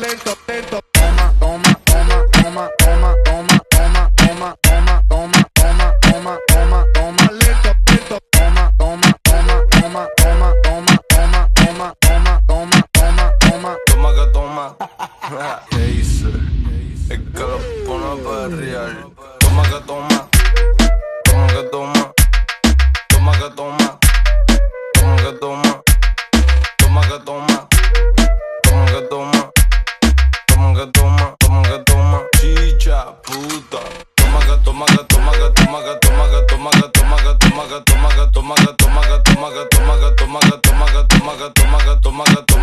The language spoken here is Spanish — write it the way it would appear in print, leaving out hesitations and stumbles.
lento, lento. Toma, toma, toma, toma, toma, toma, toma, toma, toma, toma, toma, toma, toma, toma, lento, lento. Toma, toma, toma, toma, toma, toma, toma, toma, toma, toma, toma, toma. Toma que toma. ¿Qué hice? Es que lo pone a perrear. Toma que toma. Toma que toma. Toma que toma. Toma que toma. Toma que toma. Toma que toma. Toma que toma. Toma que toma. Chicha, puta. Toma que toma que toma que toma que toma que toma que toma que toma que toma que toma que toma que toma que toma que toma que toma que toma que toma que toma que toma que